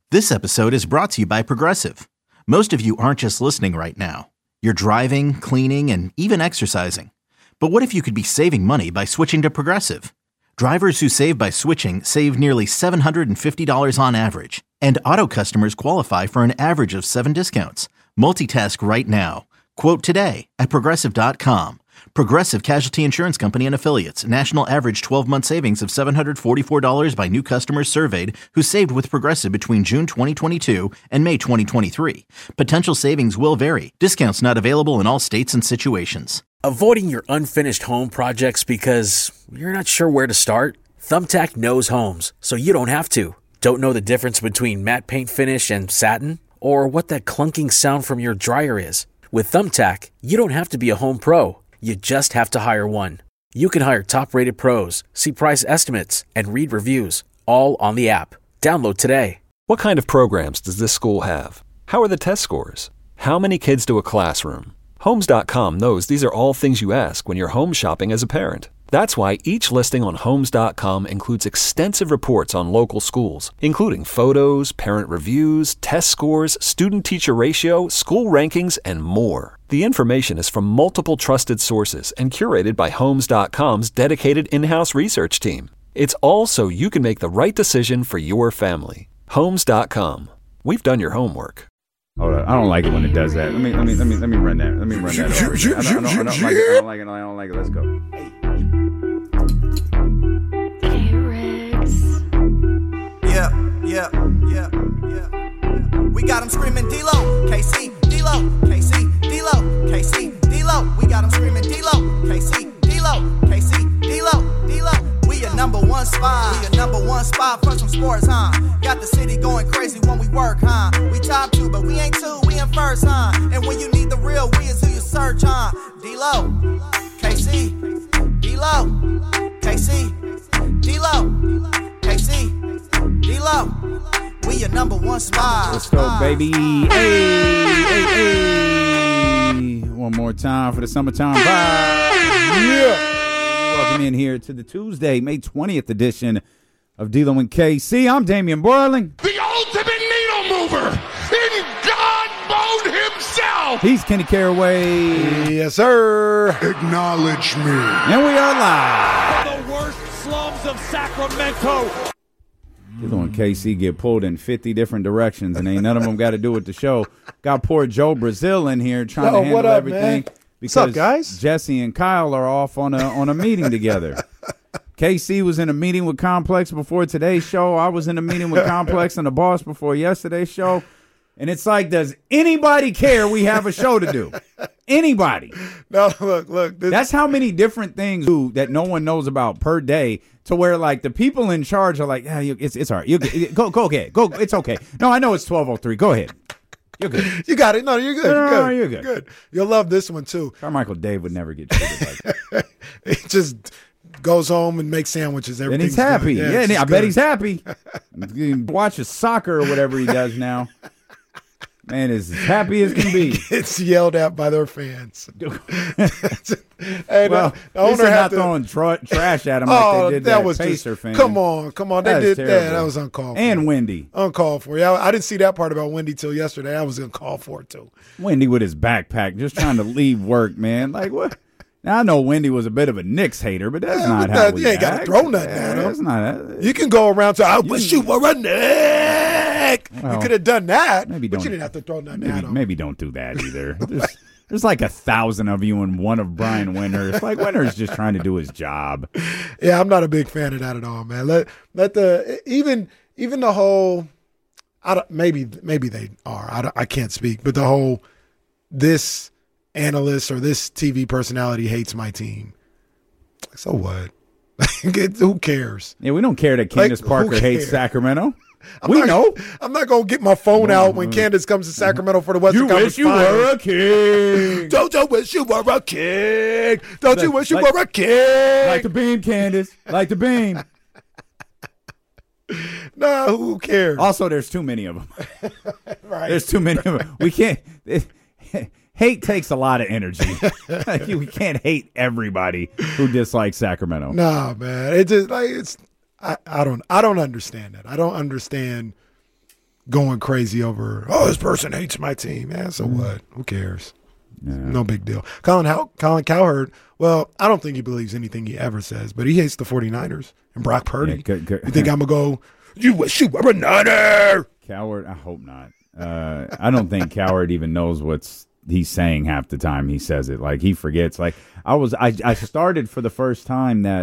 This episode is brought to you by Progressive. Most of you aren't just listening right now. You're driving, cleaning, and even exercising. But what if you could be saving money by switching to Progressive? Drivers who save by switching save nearly $750 on average. And auto customers qualify for an average of 7 discounts. Multitask right now. Quote today at Progressive.com. Progressive Casualty Insurance Company and Affiliates. National average 12-month savings of $744 by new customers surveyed who saved with Progressive between June 2022 and May 2023. Potential savings will vary. Discounts not available in all states and situations. Avoiding your unfinished home projects because you're not sure where to start? Thumbtack knows homes, so you don't have to. Don't know the difference between matte paint finish and satin? Or what that clunking sound from your dryer is? With Thumbtack, you don't have to be a home pro. You just have to hire one. You can hire top-rated pros, see price estimates, and read reviews, all on the app. Download today. What kind of programs does this school have? How are the test scores? How many kids do a classroom? Homes.com knows these are all things you ask when you're home shopping as a parent. That's why each listing on Homes.com includes extensive reports on local schools, including photos, parent reviews, test scores, student-teacher ratio, school rankings, and more. The information is from multiple trusted sources and curated by Homes.com's dedicated in-house research team. It's all so you can make the right decision for your family. Homes.com. We've done your homework. Hold on. I don't like it when it does that. Let me run that. Let me run that over. I don't like it. Let's go. Yeah. We got them screaming D-Lo, KC, D-Lo, KC, D-Lo, KC, D-Lo. We got them screaming D-Lo, KC, D-Lo, KC, D-Lo, D-Lo. We a number one spot for some sports, huh? Got the city going crazy when we work, huh? We top 2, but we ain't 2, we in first, huh? And when you need the real, we is who you search, huh? D-Lo, KC, D-Lo, KC, D-Lo, KC, D-Lo. We a number one spot. Let's go, baby. Hey. One more time for the summertime vibe. Yeah. Welcome in here to the Tuesday, May 20th edition of D-Lo and KC. I'm Damian Boiling. The ultimate needle mover in God mode himself. He's Kenny Caraway. Yes, sir. Acknowledge me. And we are live. The worst slums of Sacramento. D-Lo and KC get pulled in 50 different directions, and ain't none of them got to do with the show. Got poor Joe Brazil in here trying to handle everything. Man? Because what's up, guys? Jesse and Kyle are off on a meeting together. KC was in a meeting with Complex before today's show. I was in a meeting with Complex and the boss before yesterday's show. And it's like, does anybody care we have a show to do? Anybody? No, look. That's how many different things that no one knows about per day, to where like the people in charge are like, yeah, it's all right. Go ahead. Go. It's okay. No, I know it's 12:03. Go ahead. You're good. You got it. No, you're good. No, you're good. Good. You'll love this one, too. Carmichael Dave would never get treated like that. He just goes home and makes sandwiches. And he's happy. Good. Yeah, I bet he's happy. He watches soccer or whatever he does now. Man is as happy as can be. It's yelled at by their fans. Hey, well, the owner not throwing trash at him like they did that was Pacer fan. Come on. They did that. That was uncalled for. And Wendy. Uncalled for. Yeah, I didn't see that part about Wendy till yesterday. I was uncalled for it, too. Wendy with his backpack, just trying to leave work, man. Like, what? Now, I know Wendy was a bit of a Knicks hater, but that's not how we You ain't got to throw nothing at him. That's not. You can go around to, I wish you were a Knick. Well, you could have done that, but you didn't have to throw nothing at him. Maybe don't do that either. There's like 1,000 of you and one of Brian Winters. Like, Winters just trying to do his job. Yeah, I'm not a big fan of that at all, man. Let the even the whole. Maybe they are. I can't speak, but the whole this analyst or this TV personality hates my team. So what? Who cares? Yeah, we don't care that Candace Parker hates Sacramento. I'm not going to get my phone out when Candace comes to Sacramento for the Western Conference Finals. You wish you were a king. Don't you wish you were a king? Don't you wish you were a king? Like the beam, Candace. Like the beam. No, who cares? Also, there's too many of them. Right. There's too many of them. We can't. Hate takes a lot of energy. We can't hate everybody who dislikes Sacramento. No, man. It just like it's. I don't understand that. I don't understand going crazy over, this person hates my team. Man, so what? Who cares? Yeah. No big deal. Colin Cowherd, well, I don't think he believes anything he ever says, but he hates the 49ers and Brock Purdy. Yeah, You think I'm going to go, you wish you were a Niner? Cowherd, I hope not. I don't think Cowherd even knows what's he's saying half the time he says it. Like, he forgets. Like, I started for the first time that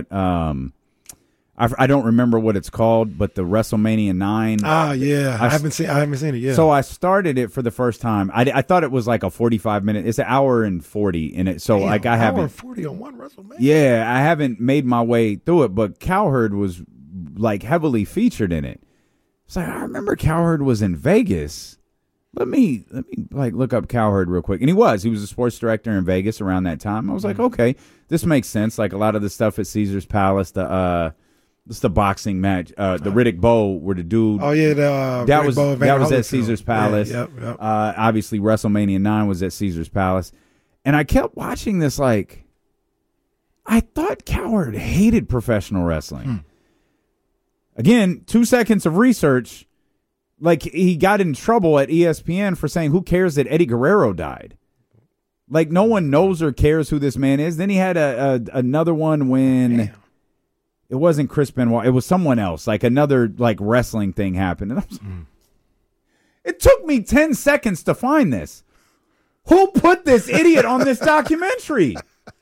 I don't remember what it's called, but the WrestleMania 9. Ah, yeah. I haven't seen it yet. So I started it for the first time. I thought it was like a 45-minute. It's an hour and 40 in it. So like I haven't. Hour and 40 on one WrestleMania. Yeah, I haven't made my way through it, but Cowherd was like heavily featured in it. It's like, I remember Cowherd was in Vegas. Let me like look up Cowherd real quick. And he was a sports director in Vegas around that time. I was like, okay, this makes sense. Like a lot of the stuff at Caesar's Palace, the boxing match, the Riddick Bowe where the dude. Oh yeah, that was at Caesar's Palace. Yeah, yep. Obviously WrestleMania 9 was at Caesar's Palace. And I kept watching this like I thought Cowherd hated professional wrestling. Again, 2 seconds of research. Like, he got in trouble at ESPN for saying, who cares that Eddie Guerrero died? Like, no one knows or cares who this man is. Then he had another one when it wasn't Chris Benoit. It was someone else. Like, another, like, wrestling thing happened. And I was, it took me 10 seconds to find this. Who put this idiot on this documentary?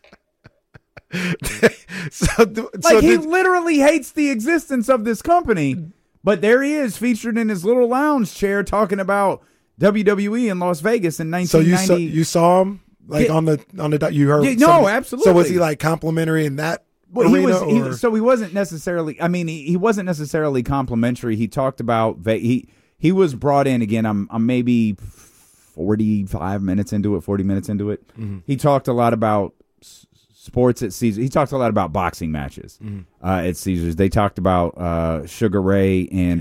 He literally hates the existence of this company. But there he is, featured in his little lounge chair, talking about WWE in Las Vegas in 1990. So you saw him like on the you heard? Yeah, no, absolutely. So was he like complimentary in that arena? He wasn't necessarily. I mean, he wasn't necessarily complimentary. He talked about he was brought in again. I'm maybe 45 minutes into it, 40 minutes into it. Mm-hmm. He talked a lot about sports at Caesars. He talked a lot about boxing matches at Caesars. They talked about Sugar Ray and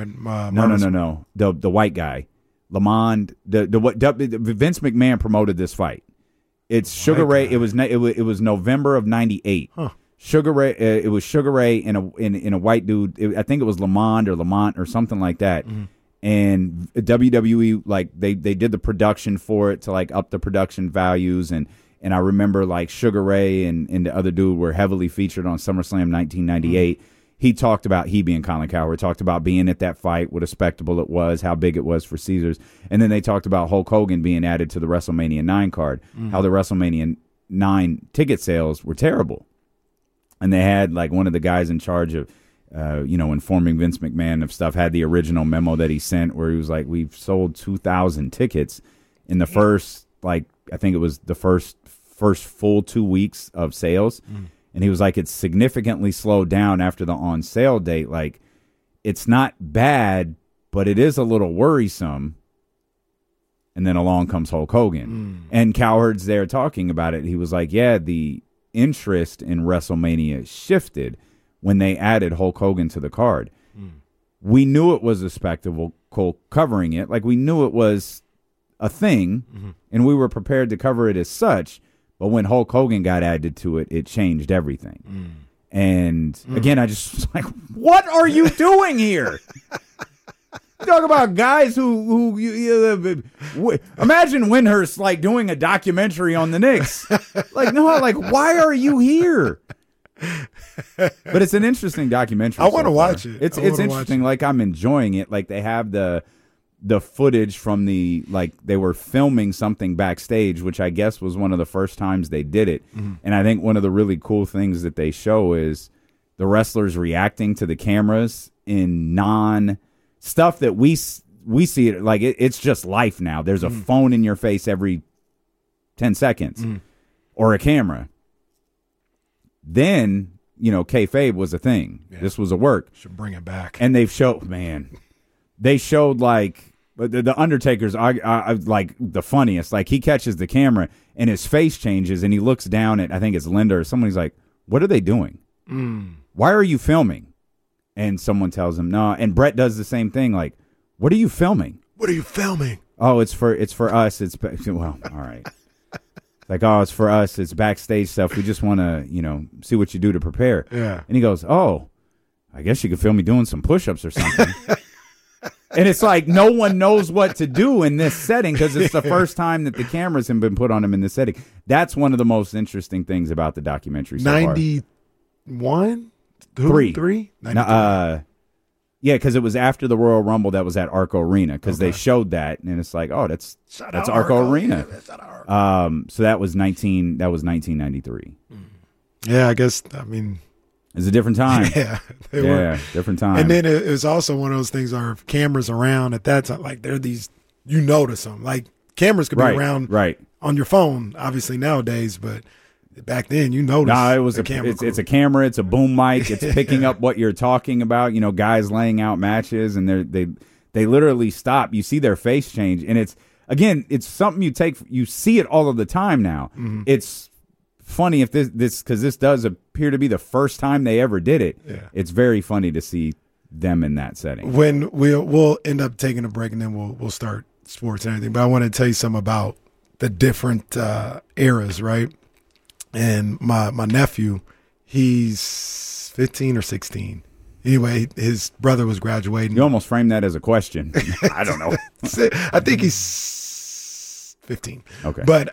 no, the white guy, Lamond. Vince McMahon promoted this fight. It's Sugar Ray. It was November of '98. Huh. Sugar Ray. It was Sugar Ray in a white dude. I think it was Lamond or Lamont or something like that. Mm. And WWE, like they did the production for it to like up the production values and I remember like Sugar Ray and the other dude were heavily featured on SummerSlam 1998. He talked about, he being Colin Cowherd, talked about being at that fight, what a spectacle it was, how big it was for Caesars. And then they talked about Hulk Hogan being added to the WrestleMania 9 card, how the WrestleMania 9 ticket sales were terrible. And they had like one of the guys in charge of, informing Vince McMahon of stuff, had the original memo that he sent where he was like, we've sold 2,000 tickets in the first, like, I think it was the first full 2 weeks of sales. And he was like, it's significantly slowed down after the on sale date. Like, it's not bad, but it is a little worrisome. And then along comes Hulk Hogan. And Cowherd's there talking about it. He was like, yeah, the interest in WrestleMania shifted when they added Hulk Hogan to the card. We knew it was a spectacle covering it. Like, we knew it was a thing, and we were prepared to cover it as such. But when Hulk Hogan got added to it, it changed everything. And again, I just was like, what are you doing here? Talk about guys who imagine Windhurst like doing a documentary on the Knicks. Like, no, like, why are you here? But it's an interesting documentary. I want to watch it. It's interesting. Like, I'm enjoying it. Like, they have the footage from they were filming something backstage, which I guess was one of the first times they did it. And I think one of the really cool things that they show is the wrestlers reacting to the cameras in non-stuff that we see it. Like, it's just life now. There's a phone in your face every 10 seconds or a camera. Then, kayfabe was a thing. Yeah. This was a work. Should bring it back. And they showed like, the Undertaker's like the funniest. Like, he catches the camera and his face changes and he looks down at, I think it's Linda or someone. He's like, what are they doing? Why are you filming? And someone tells him no. And Brett does the same thing. Like, what are you filming? What are you filming? Oh, it's for us. Well, all right. Like, oh, it's for us. It's backstage stuff. We just want to, see what you do to prepare. Yeah. And he goes, oh, I guess you could film me doing some push-ups or something. And it's like no one knows what to do in this setting because it's the first time that the cameras have been put on him in this setting. That's one of the most interesting things about the documentary so far. 91? Three. Yeah, because it was after the Royal Rumble that was at Arco Arena because they showed that, and it's like, oh, that's Arco Arena. So that was 1993. Yeah, I guess, I mean. It's a different time. Yeah. Different time. And then it was also one of those things where cameras around at that time, like, they're these, you notice them. Like, cameras could be around on your phone, obviously, nowadays, but back then, you noticed. No, it was it's a camera, it's a boom mic, it's picking up what you're talking about, guys laying out matches, and they literally stop. You see their face change, and it's something you see it all of the time now. Mm-hmm. It's funny if this because this does appear to be the first time they ever did it. Yeah. It's very funny to see them in that setting. When we'll end up taking a break, and then we'll start sports and everything. But I want to tell you something about the different eras, right? And my nephew, he's 15 or 16. Anyway, his brother was graduating. You almost framed that as a question. I don't know. I think he's 15. Okay. But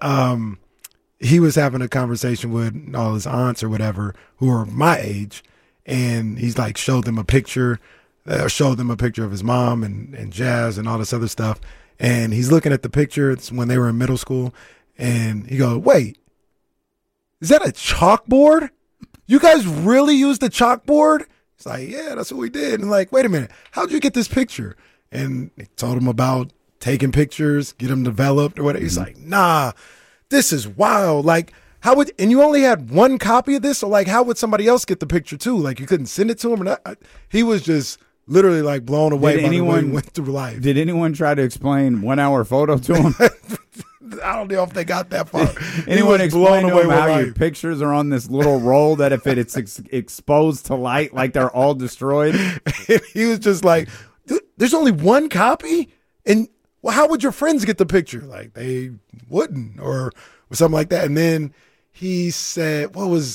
he was having a conversation with all his aunts or whatever who are my age, and he's like showed them a picture of his mom and Jazz and all this other stuff. And he's looking at the picture. It's when they were in middle school, and he goes, "Wait. Is that a chalkboard? You guys really used the chalkboard?" He's like, "Yeah, that's what we did." And like, wait a minute, how'd you get this picture? And they told him about taking pictures, get them developed or whatever. He's like, "Nah, this is wild. Like, and you only had one copy of this? So like, how would somebody else get the picture too? Like, you couldn't send it to him?" He was just literally like blown away by the way he went through life. Did anyone try to explain 1 hour photo to him? I don't know if they got that far. Anyone explain to him how your pictures are on this little roll that if it's exposed to light, like they're all destroyed? He was just like, "There's only one copy? And well, how would your friends get the picture?" Like, they wouldn't or something like that. And then he said,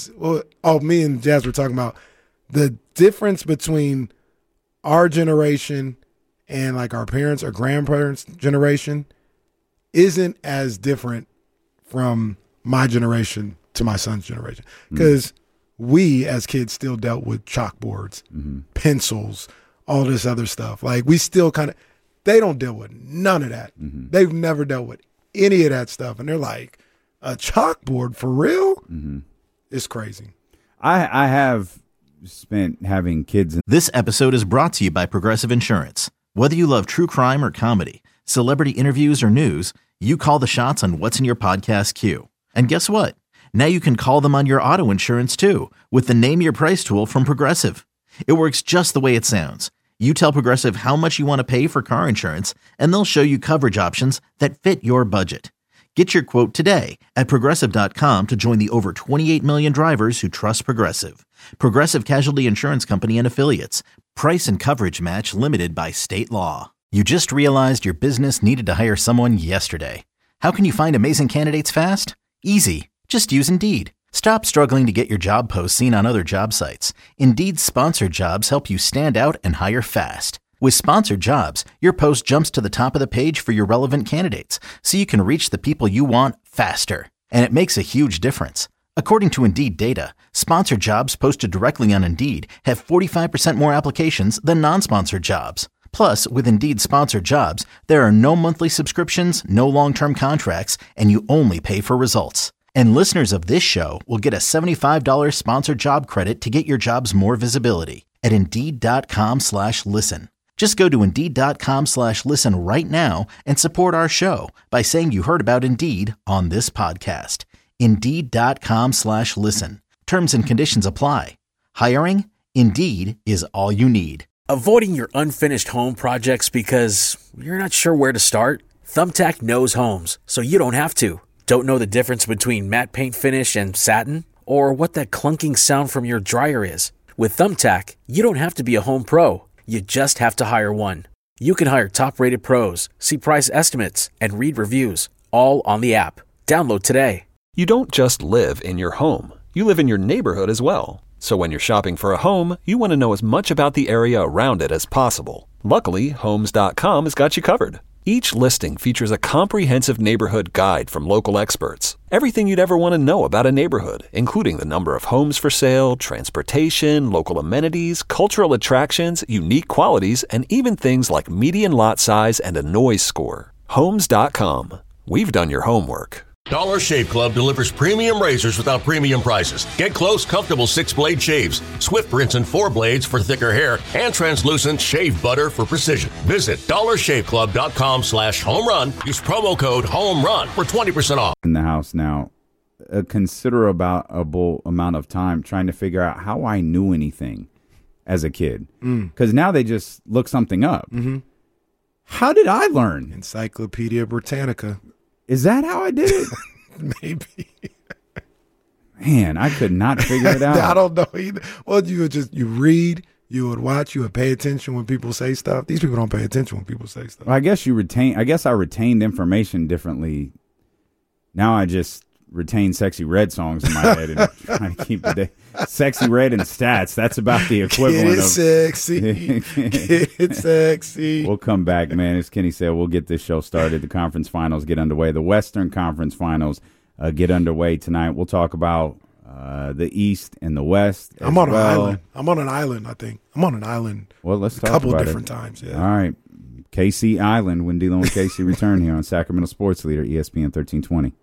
me and Jazz were talking about the difference between our generation and like our parents or grandparents' generation isn't as different from my generation to my son's generation. Because we as kids still dealt with chalkboards, pencils, all this other stuff. Like, we still they don't deal with none of that. They've never dealt with any of that stuff. And they're like, a chalkboard for real? It's crazy. I have spent having kids. This episode is brought to you by Progressive Insurance. Whether you love true crime or comedy, celebrity interviews or news, you call the shots on what's in your podcast queue. And guess what? Now you can call them on your auto insurance too with the Name Your Price tool from Progressive. It works just the way it sounds. You tell Progressive how much you want to pay for car insurance, and they'll show you coverage options that fit your budget. Get your quote today at Progressive.com to join the over 28 million drivers who trust Progressive. Progressive Casualty Insurance Company and Affiliates. Price and coverage match limited by state law. You just realized your business needed to hire someone yesterday. How can you find amazing candidates fast? Easy. Just use Indeed. Stop struggling to get your job posts seen on other job sites. Indeed's sponsored jobs help you stand out and hire fast. With sponsored jobs, your post jumps to the top of the page for your relevant candidates, so you can reach the people you want faster. And it makes a huge difference. According to Indeed data, sponsored jobs posted directly on Indeed have 45% more applications than non-sponsored jobs. Plus, with Indeed sponsored jobs, there are no monthly subscriptions, no long-term contracts, and you only pay for results. And listeners of this show will get a $75 sponsored job credit to get your jobs more visibility at Indeed.com/listen. Just go to Indeed.com/listen right now and support our show by saying you heard about Indeed on this podcast. Indeed.com/listen. Terms and conditions apply. Hiring? Indeed is all you need. Avoiding your unfinished home projects because you're not sure where to start? Thumbtack knows homes, so you don't have to. Don't know the difference between matte paint finish and satin? Or what that clunking sound from your dryer is? With Thumbtack, you don't have to be a home pro. You just have to hire one. You can hire top-rated pros, see price estimates, and read reviews, all on the app. Download today. You don't just live in your home. You live in your neighborhood as well. So when you're shopping for a home, you want to know as much about the area around it as possible. Luckily, Homes.com has got you covered. Each listing features a comprehensive neighborhood guide from local experts. Everything you'd ever want to know about a neighborhood, including the number of homes for sale, transportation, local amenities, cultural attractions, unique qualities, and even things like median lot size and a noise score. Homes.com. We've done your homework. Dollar Shave Club delivers premium razors without premium prices. Get close, comfortable 6-blade shaves, Swift rinse and 4 blades for thicker hair, and translucent shave butter for precision. Visit dollarshaveclub.com/homerun. Use promo code HOMERUN for 20% off. In the house now, a considerable amount of time trying to figure out how I knew anything as a kid. Because now they just look something up. Mm-hmm. How did I learn? Encyclopedia Britannica. Is that how I did it? Maybe. Man, I could not figure it out. I don't know either. Well, you read, you would watch, you would pay attention when people say stuff. These people don't pay attention when people say stuff. Well, I guess I retained information differently. Now I just retain Sexy Red songs in my head and trying to keep the day. Sexy Red and stats, that's about the equivalent Get it of sexy. Get it sexy. We'll come back, man. As Kenny said, we'll get this show started. The conference finals get underway. The Western Conference finals get underway tonight. We'll talk about the East and the West. I'm on an island. I'm on an island, I think. I'm on an island. Well, let's talk a couple about different it. times, yeah. All right. KC Island, when D'Lo and KC return here on Sacramento Sports Leader, ESPN 1320.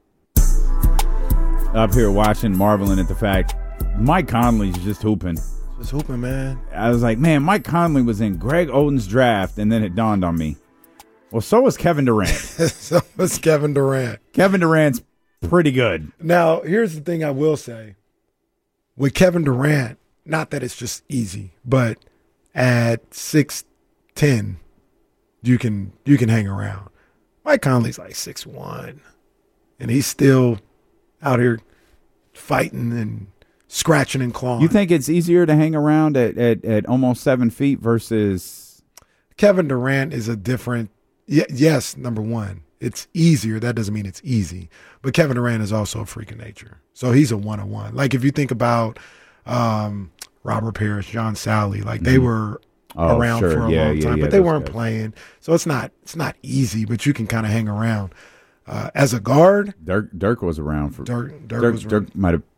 Up here watching, marveling at the fact Mike Conley's just hooping. Just hooping, man. I was like, man, Mike Conley was in Greg Oden's draft, and then it dawned on me. Well, so was Kevin Durant. So was Kevin Durant. Kevin Durant's pretty good. Now, here's the thing I will say. With Kevin Durant, not that it's just easy, but at 6'10", you can hang around. Mike Conley's like 6'1", and he's still out here fighting and scratching and clawing. You think it's easier to hang around at almost 7 feet versus Kevin Durant is a different. Yes, number one, it's easier. That doesn't mean it's easy. But Kevin Durant is also a freak of nature. So he's a one-on-one. Like if you think about Robert Parrish, John Sally, like they were around for a long time, but they weren't playing. So it's not easy, but you can kind of hang around. As a guard, Dirk was around for Dirk might have,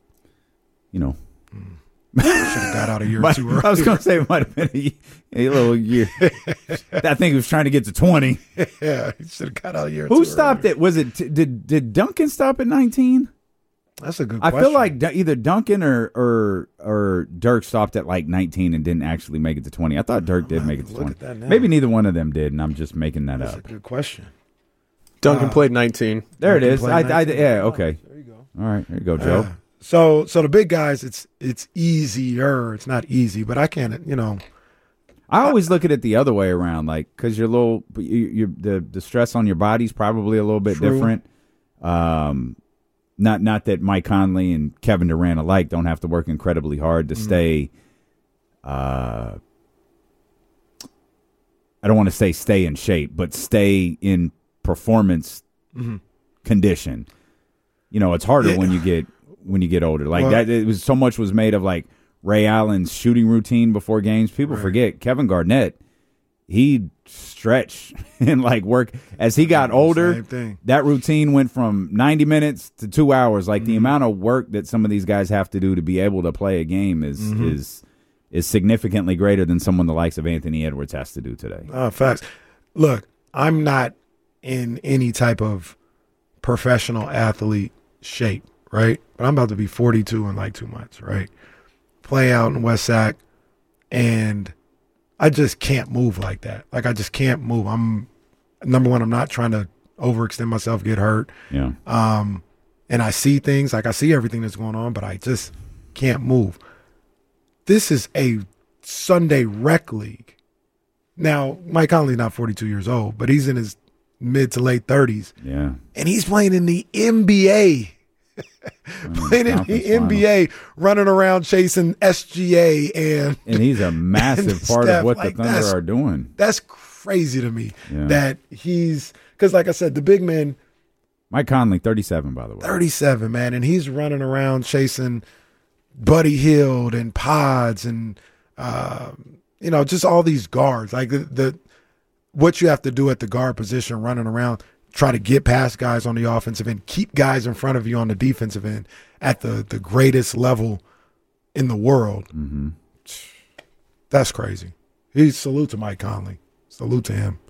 should have got out a year or two early. I was going to say it might have been a little year. I think he was trying to get to 20. Yeah, he should have got out a year. Who stopped it? Was it did Duncan stop at 19? That's a good question. I feel like either Duncan or Dirk stopped at like 19 and didn't actually make it to 20. I thought Dirk did make it to 20. Maybe neither one of them did, and I'm just making that That's up. a good question. Duncan played 19. There it is. Duncan played 19. Yeah, okay. There you go. All right, there you go, Joe. So the big guys, it's easier. It's not easy, but I can't. I always look at it the other way around, like because you're the stress on your body's probably a little bit different. Not that Mike Conley and Kevin Durant alike don't have to work incredibly hard to stay. I don't want to stay in shape, but stay in performance condition. It's harder when you get older. Like that, it was so much was made of like Ray Allen's shooting routine before games. People forget Kevin Garnett. He'd stretch and like work as he got older. That routine went from 90 minutes to 2 hours. Like the amount of work that some of these guys have to do to be able to play a game is significantly greater than someone the likes of Anthony Edwards has to do today. Facts. Look, I'm not in any type of professional athlete shape, right? But I'm about to be 42 in like 2 months, right? Play out in West Sac, and I just can't move like that. Like I just can't move. Number one, I'm not trying to overextend myself, get hurt. Yeah. And I see things, like I see everything that's going on, but I just can't move. This is a Sunday rec league. Now, Mike Conley's not 42 years old, but he's in his mid to late 30s. Yeah. And he's playing in the NBA. Playing in the NBA, running around chasing SGA and he's a massive part of what like the Thunder are doing. That's crazy to me that he's because, like I said, the big man. Mike Conley, 37, by the way. 37, man, and he's running around chasing Buddy Hield and Pods and just all these guards. Like the what you have to do at the guard position, running around, try to get past guys on the offensive end, keep guys in front of you on the defensive end at the greatest level in the world. Mm-hmm. That's crazy. Salute to Mike Conley. Salute to him.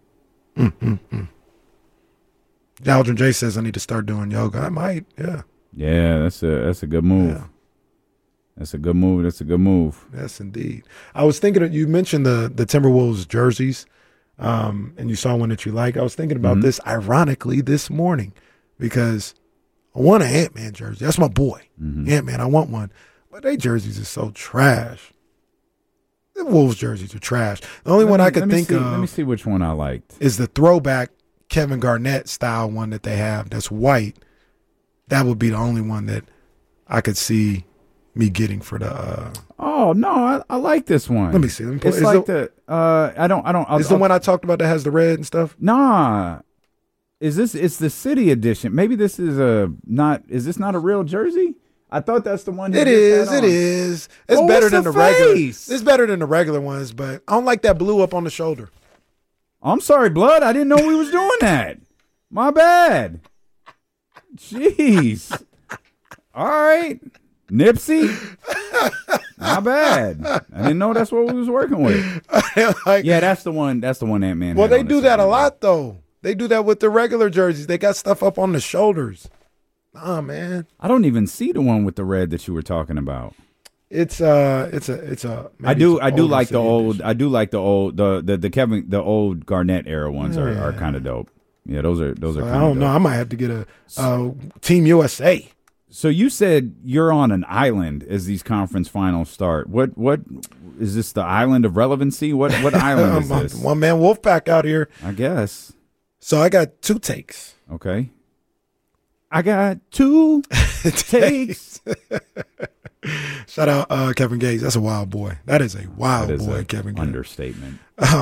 Aldrin J says I need to start doing yoga. I might, yeah. Yeah, that's a good move. Yeah. That's a good move. That's a good move. Yes, indeed. I was thinking you mentioned the Timberwolves jerseys, and you saw one that you like. I was thinking about this ironically this morning because I want an Ant-Man jersey. That's my boy. Ant-Man, I want one. But they jerseys are so trash. The Wolves jerseys are trash. The only one I could think of. Let me see which one I liked. Is the throwback Kevin Garnett style one that they have that's white. That would be the only one that I could see me getting for the. Oh no, I like this one. Let me see. Let me pull, it's like the I don't. Is the one I talked about that has the red and stuff? Nah. Is this? It's the city edition. Maybe this is not. Is this not a real jersey? I thought that's the one. It is. It is. It's better than the regular. It's better than the regular ones, but I don't like that blue up on the shoulder. I'm sorry, Blood. I didn't know we was doing that. My bad. Jeez. All right, Nipsey. My bad. I didn't know that's what we was working with. Yeah, that's the one. That's the one Ant-Man. Well, they do that a lot, though. They do that with the regular jerseys. They got stuff up on the shoulders. Nah, man. I don't even see the one with the red that you were talking about. It's a. I do like the old. I do like the old the old Garnett era ones are kind of dope. Yeah, those are. So I don't know. I might have to get a Team USA. So you said you're on an island as these conference finals start. What is this? The island of relevancy? What island is this? One man Wolfpack out here, I guess. So I got two takes. Okay. I got two takes. Shout out Kevin Gates. That's a wild boy. That is a wild boy, Kevin Gates. Understatement.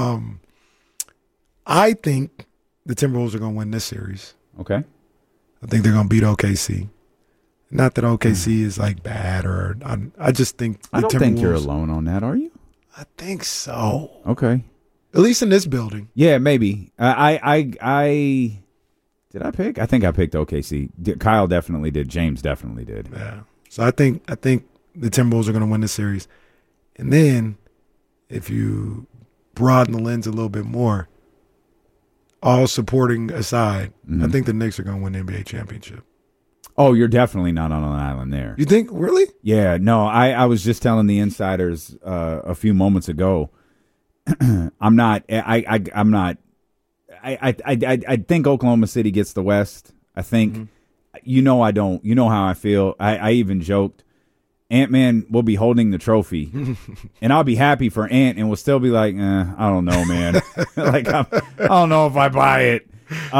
I think the Timberwolves are going to win this series. Okay. I think they're going to beat OKC. Not that OKC is like bad, or I just think the I don't Timberwolves, think you're alone on that, are you? I think so. Okay. At least in this building. Yeah, maybe. I did I pick? I think I picked OKC. Kyle definitely did. James definitely did. Yeah. So I think the Timberwolves are going to win this series. And then if you broaden the lens a little bit more, all supporting aside, I think the Knicks are going to win the NBA championship. Oh, you're definitely not on an island there. You think? Really? Yeah. No, I was just telling the insiders a few moments ago. I'm not. I'm not. I think Oklahoma City gets the West. I think, I don't. You know how I feel. I even joked, Ant-Man will be holding the trophy, and I'll be happy for Ant, and will still be like, I don't know, man. Like I don't know if I buy it.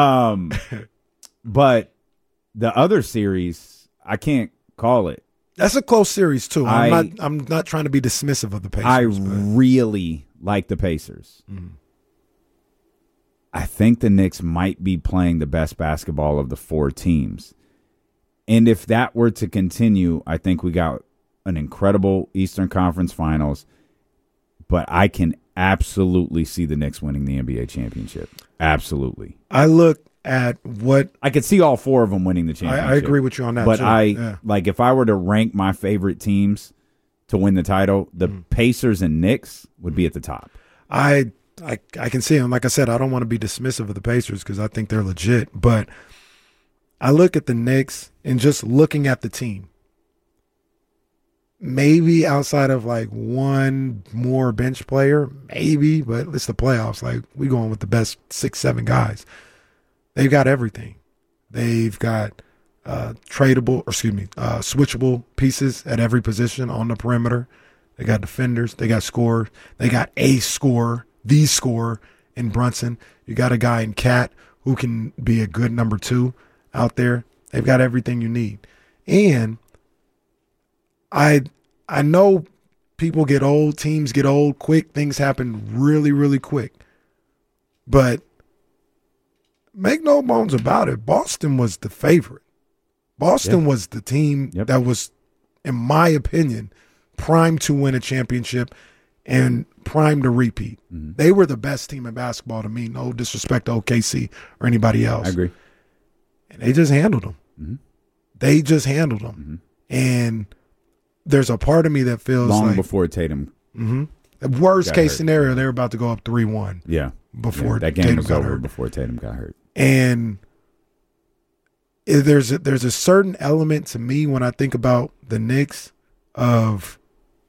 But the other series, I can't call it. That's a close series too. I'm not trying to be dismissive of the Pacers. I really like the Pacers. I think the Knicks might be playing the best basketball of the four teams. And if that were to continue, I think we got an incredible Eastern Conference Finals. But I can absolutely see the Knicks winning the NBA championship. Absolutely. I look at what I could see all four of them winning the championship. I agree with you on that. But too. Like if I were to rank my favorite teams to win the title, the Pacers and Knicks would be at the top. I can see them. Like I said, I don't want to be dismissive of the Pacers because I think they're legit. But I look at the Knicks and just looking at the team, maybe outside of like one more bench player, maybe, but it's the playoffs. Like we going with the best 6-7 guys. They've got everything. They've got switchable pieces at every position on the perimeter. They got defenders. They got scorers. They got a scorer, the scorer in Brunson. You got a guy in Cat who can be a good number 2 out there. They've got everything you need. And I know people get old, teams get old quick, things happen really, really quick. But make no bones about it, Boston was the favorite. Boston was the team that was, in my opinion, primed to win a championship. and primed to repeat. They were the best team in basketball to me. No disrespect to OKC or anybody else. I agree. And they just handled them. They just handled them. And there's a part of me that feels long like before Tatum. Worst case scenario, they were about to go up 3-1. Yeah. Before that game Tatum was got over hurt. before Tatum got hurt. And there's a certain element to me when I think about the Knicks of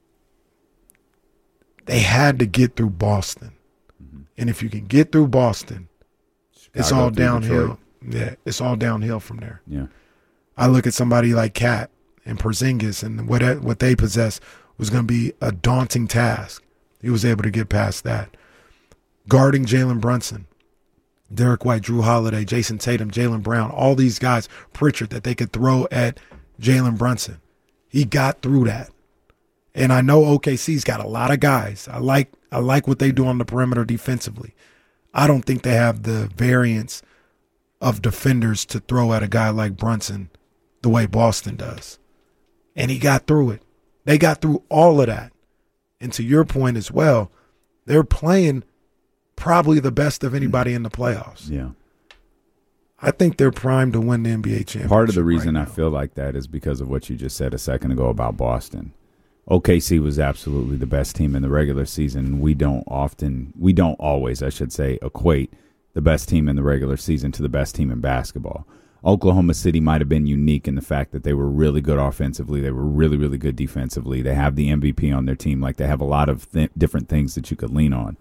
they had to get through Boston. And if you can get through Boston, it's all downhill. Yeah, it's all downhill from there. Yeah. I look at somebody like Kat and Porzingis, and what they possess was going to be a daunting task. He was able to get past that. Guarding Jalen Brunson, Derek White, Drew Holiday, Jason Tatum, Jaylen Brown, all these guys, Pritchard, that they could throw at Jalen Brunson. He got through that. And I know OKC's got a lot of guys. I like what they do on the perimeter defensively. I don't think they have the variance of defenders to throw at a guy like Brunson the way Boston does. And he got through it. They got through all of that. And to your point as well, they're playing probably the best of anybody in the playoffs. Yeah. I think they're primed to win the NBA championship. Part of the reason right I feel like that is because of what you just said a second ago about Boston. OKC was absolutely the best team in the regular season. We don't always, I should say, equate the best team in the regular season to the best team in basketball. Oklahoma City might have been unique in the fact that they were really good offensively. They were really, really good defensively. They have the MVP on their team. Like, they have a lot of different things that you could lean on.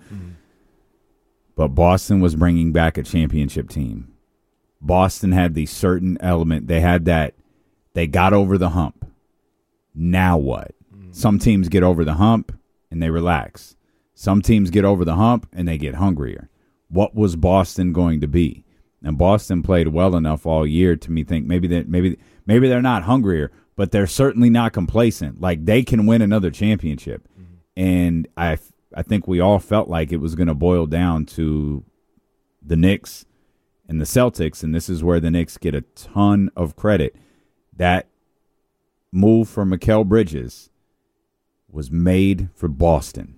But Boston was bringing back a championship team. Boston had the certain element. They had that. They got over the hump. Now what? Some teams get over the hump and they relax. Some teams get over the hump and they get hungrier. What was Boston going to be? And Boston played well enough all year to me think maybe they're not hungrier, but they're certainly not complacent. Like, they can win another championship. And I think we all felt like it was going to boil down to the Knicks and the Celtics, and this is where the Knicks get a ton of credit. That move for Mikal Bridges was made for Boston.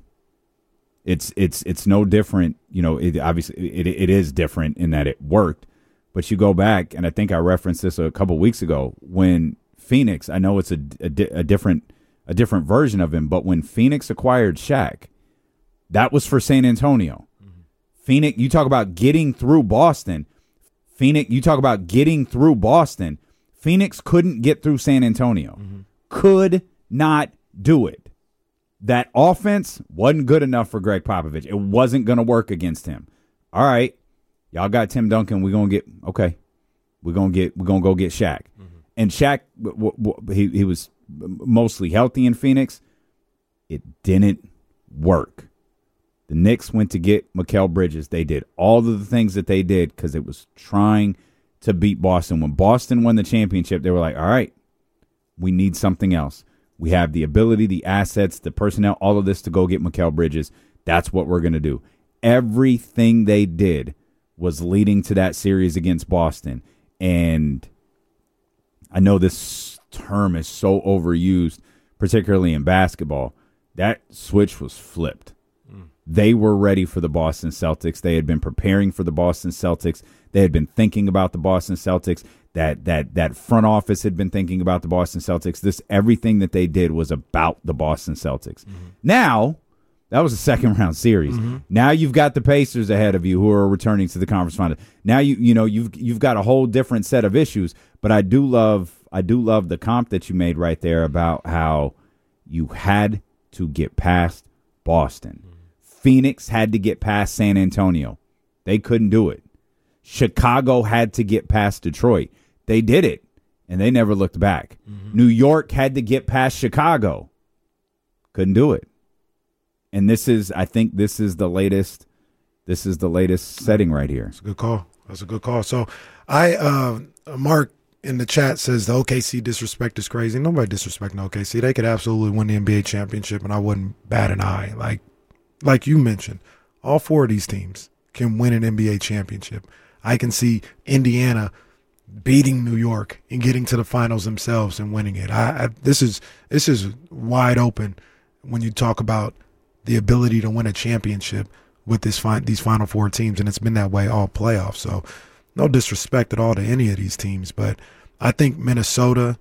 It's no different, obviously it is different in that it worked, but you go back, and I think I referenced this a couple weeks ago, when Phoenix, I know it's a different version of him, but when Phoenix acquired Shaq, that was for San Antonio. Phoenix, you talk about getting through Boston. Phoenix couldn't get through San Antonio. Could not do it. That offense wasn't good enough for Greg Popovich. It wasn't going to work against him. All right, y'all got Tim Duncan. We're going to go get Shaq. And Shaq, he was mostly healthy in Phoenix. It didn't work. The Knicks went to get Mikal Bridges. They did all of the things that they did because it was trying to beat Boston. When Boston won the championship, they were like, all right, we need something else. We have the ability, the assets, the personnel, all of this to go get Mikal Bridges. That's what we're going to do. Everything they did was leading to that series against Boston. And I know this term is so overused, particularly in basketball. That switch was flipped. They were ready for the Boston Celtics. They had been preparing for the Boston Celtics. They had been thinking about the Boston Celtics. That front office had been thinking about the Boston Celtics. Everything that they did was about the Boston Celtics. Now, that was a second-round series. Now you've got the Pacers ahead of you who are returning to the conference final. Now you've got a whole different set of issues. But I do love the comp that you made right there about how you had to get past Boston. Phoenix had to get past San Antonio. They couldn't do it. Chicago had to get past Detroit. They did it, and they never looked back. New York had to get past Chicago. Couldn't do it. And I think this is the latest setting right here. That's a good call. So Mark in the chat says the OKC disrespect is crazy. Nobody disrespecting OKC. They could absolutely win the NBA championship, and I wouldn't bat an eye. Like you mentioned, all four of these teams can win an NBA championship. I can see Indiana beating New York and getting to the finals themselves and winning it. This is wide open when you talk about the ability to win a championship with these Final Four teams, and it's been that way all playoffs. So no disrespect at all to any of these teams, but I think Minnesota,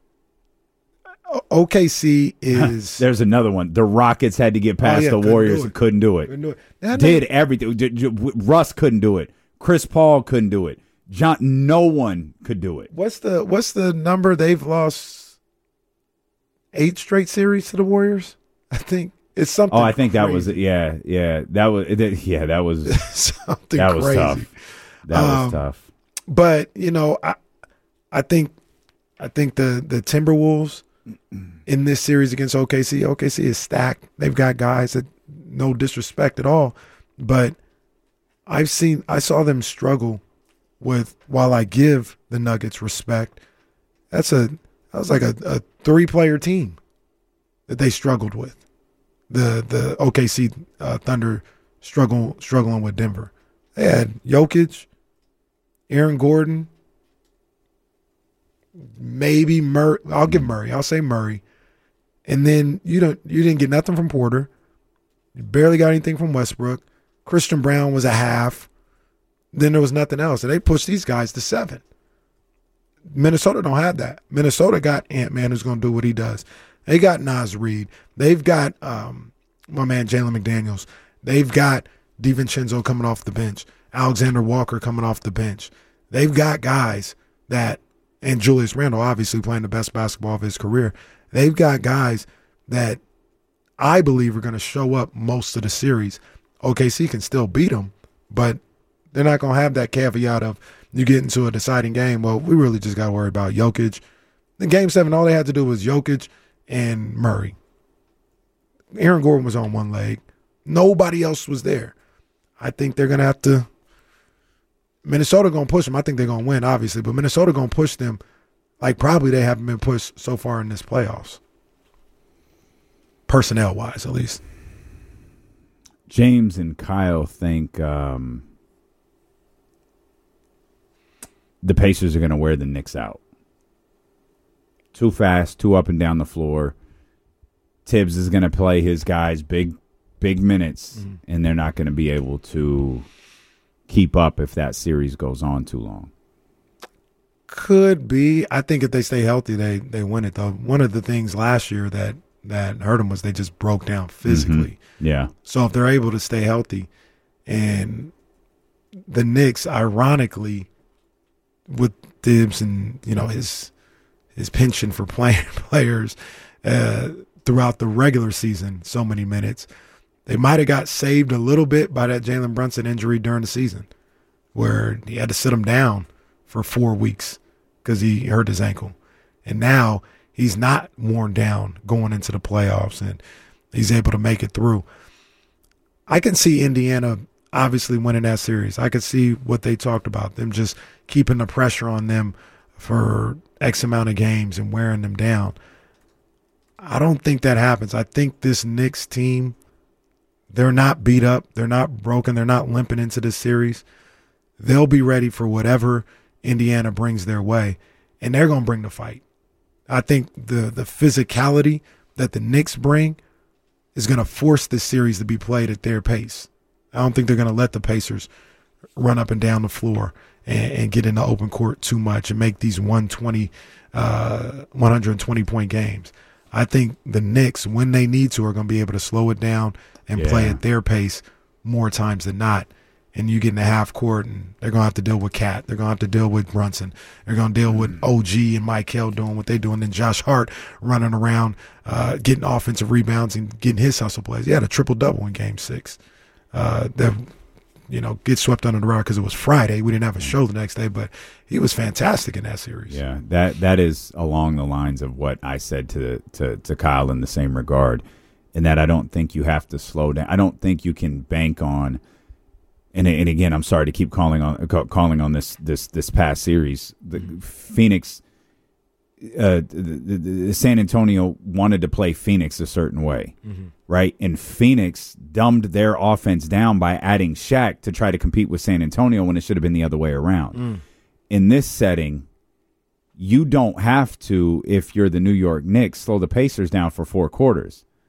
OKC is. There's another one. The Rockets had to get past the Warriors and couldn't do it. Did everything. Russ couldn't do it. Chris Paul couldn't do it. No one could do it. What's the number? They've lost 8 straight series to the Warriors. I think it's something. Oh, I think crazy. that was it. Yeah. That was something that was crazy. tough. That was tough. But I think the Timberwolves in this series against OKC is stacked. They've got guys that, no disrespect at all, but I saw them struggle with, while I give the Nuggets respect, that was like a 3-player team that they struggled with. The OKC Thunder struggling with Denver. They had Jokic, Aaron Gordon, maybe Murray. I'll give Murray. I'll say Murray. And then you didn't get nothing from Porter. You barely got anything from Westbrook. Christian Brown was a half. Then there was nothing else. And they pushed these guys to 7. Minnesota don't have that. Minnesota got Ant-Man who's going to do what he does. They got Naz Reid. They've got my man Jalen McDaniels. They've got DiVincenzo coming off the bench. Alexander Walker coming off the bench. They've got guys that, and Julius Randle obviously playing the best basketball of his career. They've got guys that I believe are going to show up most of the series. OKC can still beat them, but they're not going to have that caveat of you get into a deciding game. Well, we really just got to worry about Jokic. In Game 7, all they had to do was Jokic and Murray. Aaron Gordon was on one leg. Nobody else was there. I think they're going to have to – Minnesota going to push them. I think they're going to win, obviously, but Minnesota going to push them like probably they haven't been pushed so far in this playoffs. Personnel-wise, at least. James and Kyle think the Pacers are going to wear the Knicks out. Too fast, too up and down the floor. Tibbs is going to play his guys big minutes, and they're not going to be able to keep up if that series goes on too long. Could be. I think if they stay healthy, they win it, though. One of the things last year that hurt them was they just broke down physically. Yeah. So if they're able to stay healthy, and the Knicks, ironically, with Tibbs and his penchant for playing players throughout the regular season, so many minutes, they might have got saved a little bit by that Jalen Brunson injury during the season, where he had to sit him down for 4 weeks because he hurt his ankle. And now he's not worn down going into the playoffs, and he's able to make it through. I can see Indiana obviously winning that series. I could see what they talked about, them just keeping the pressure on them for X amount of games and wearing them down. I don't think that happens. I think this Knicks team, they're not beat up. They're not broken. They're not limping into this series. They'll be ready for whatever Indiana brings their way, and they're going to bring the fight. I think the physicality that the Knicks bring is going to force this series to be played at their pace. I don't think they're going to let the Pacers run up and down the floor and get into open court too much and make these 120-point games. I think the Knicks, when they need to, are going to be able to slow it down and play at their pace more times than not. And you get in the half court, and they're going to have to deal with Cat. They're going to have to deal with Brunson. They're going to deal with OG and Michael doing what they do, and then Josh Hart running around, getting offensive rebounds and getting his hustle plays. He had a triple-double in Game 6. That get swept under the rug because it was Friday. We didn't have a show the next day, but he was fantastic in that series. Yeah, that is along the lines of what I said to Kyle in the same regard, in that I don't think you have to slow down. I don't think you can bank on. And again, I'm sorry to keep calling on this past series. The Phoenix, the San Antonio wanted to play Phoenix a certain way, right? And Phoenix dumbed their offense down by adding Shaq to try to compete with San Antonio when it should have been the other way around. In this setting, you don't have to, if you're the New York Knicks, slow the Pacers down for 4 quarters.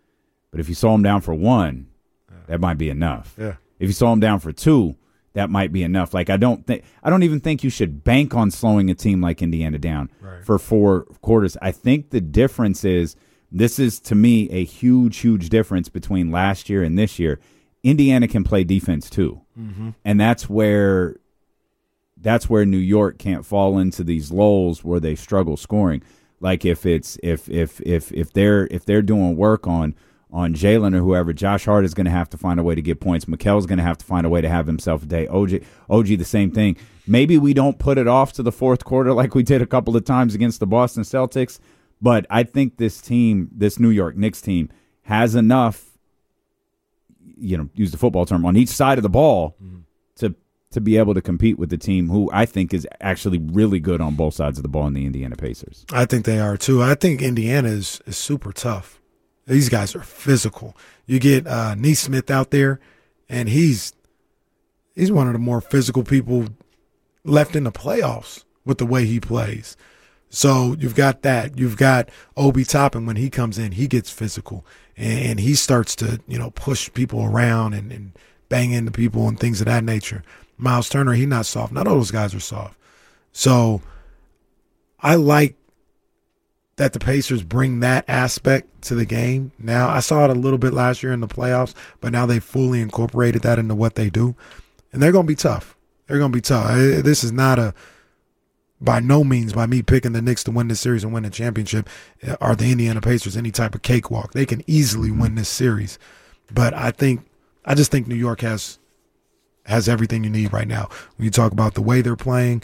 But if you slow them down for 1, that might be enough. Yeah. If you slow them down for 2, that might be enough. Like I don't even think you should bank on slowing a team like Indiana down for 4 quarters. I think the difference is, this is to me a huge, huge difference between last year and this year. Indiana can play defense too, and that's where New York can't fall into these lulls where they struggle scoring. Like if they're doing work on Jalen or whoever, Josh Hart is going to have to find a way to get points. Mikel's going to have to find a way to have himself a day. OG the same thing. Maybe we don't put it off to the fourth quarter like we did a couple of times against the Boston Celtics, but I think this New York Knicks team, has enough, use the football term, on each side of the ball to be able to compete with the team who I think is actually really good on both sides of the ball in the Indiana Pacers. I think they are too. I think Indiana is super tough. These guys are physical. You get Neesmith out there, and he's one of the more physical people left in the playoffs with the way he plays. So you've got that. You've got Obi Toppin. When he comes in, he gets physical, and he starts to push people around and bang into people and things of that nature. Miles Turner, he's not soft. None of those guys are soft. So I like that the Pacers bring that aspect to the game. Now, I saw it a little bit last year in the playoffs, but now they fully incorporated that into what they do. And they're going to be tough. They're going to be tough. This is not by no means, by me picking the Knicks to win this series and win the championship, are the Indiana Pacers any type of cakewalk. They can easily win this series. But I just think New York has everything you need right now. When you talk about the way they're playing,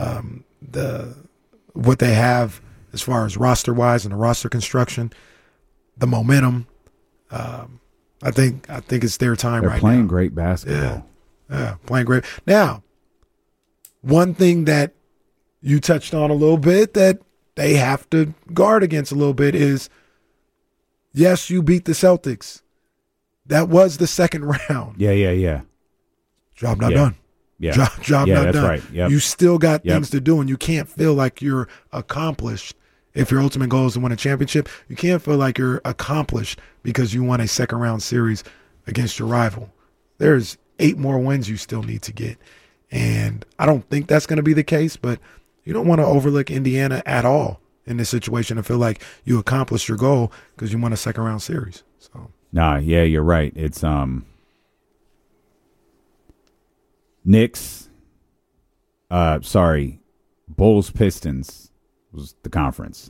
what they have as far as roster-wise and the roster construction, the momentum, I think it's their time right now. They're playing great basketball. Yeah, playing great. Now, one thing that you touched on a little bit that they have to guard against a little bit is, yes, you beat the Celtics. That was the second round. Yeah. Job not done. Yeah. Job not that's done. Right. Yep. You still got things to do, and you can't feel like you're accomplished. If your ultimate goal is to win a championship, you can't feel like you're accomplished because you won a second-round series against your rival. There's 8 more wins you still need to get. And I don't think that's going to be the case, but you don't want to overlook Indiana at all in this situation and feel like you accomplished your goal because you won a second-round series. So. Nah, yeah, you're right. It's Knicks, Bulls, Pistons was the conference.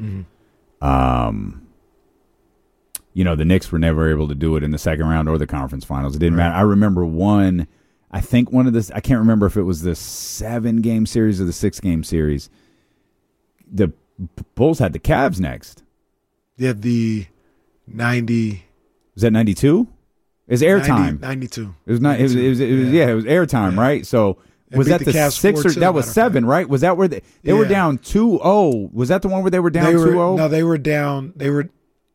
The Knicks were never able to do it in the second round or the conference finals. It didn't matter. I remember I can't remember if it was the 7-game series or the 6-game series. The Bulls had the Cavs next. They had the 90. Was that 92? It was airtime. 92. It was not. It was airtime, right? So was that the Sixers? That was 7, right? Was that where they were down 2-0? Was that the one where they were down 2-0? No, they were down. They went